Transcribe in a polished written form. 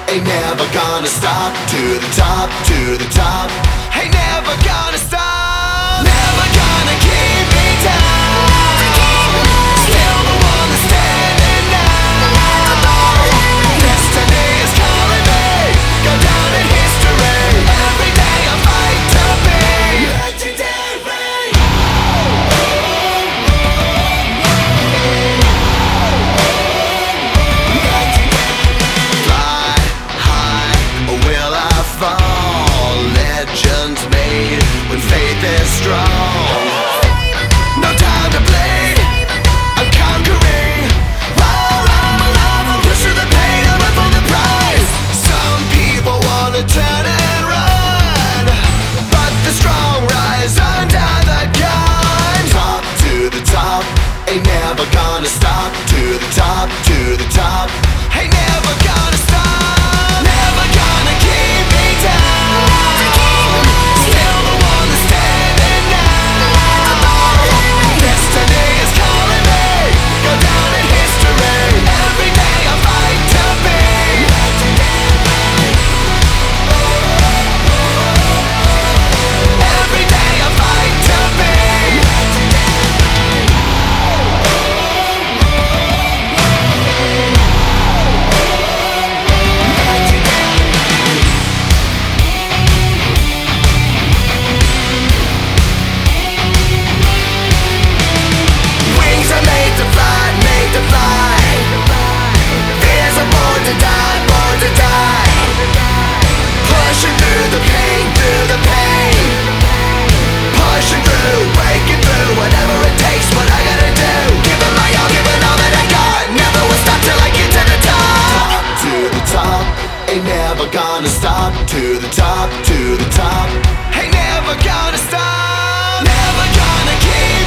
Ain't never gonna stop. To the top, to the top. Ain't never gonna stop. Never gonna keep me down. Still the one that's standing now. Destiny is calling me. Go down in history. Every day I fight to be legendary. Fly high, or will I fall? Legends made when faith is strong. No time to bleed, I'm conquering. Roll on my love, I'll push through the pain, I'm up for the prize. Some people wanna turn and run, but the strong rise under the gun. Top to the top, ain't never gonna stop. To the top, to the top, ain't never gonna stop. Never gonna keep me down. Still the one that's standing now. Destiny is calling me. Go down in history. Every day I fight to be legendary. Every day I fight to be Wings are made to fly, made to fly. Fears are born to die, born to die. Pushing through the pain, through the pain. Pushing through, breaking through, whatever it takes, what I gotta do. Giving my all, giving all that I got. Never will stop till I get to the top. To the top, ain't never gonna stop. To the top, to the top, ain't never gonna stop. Never gonna keep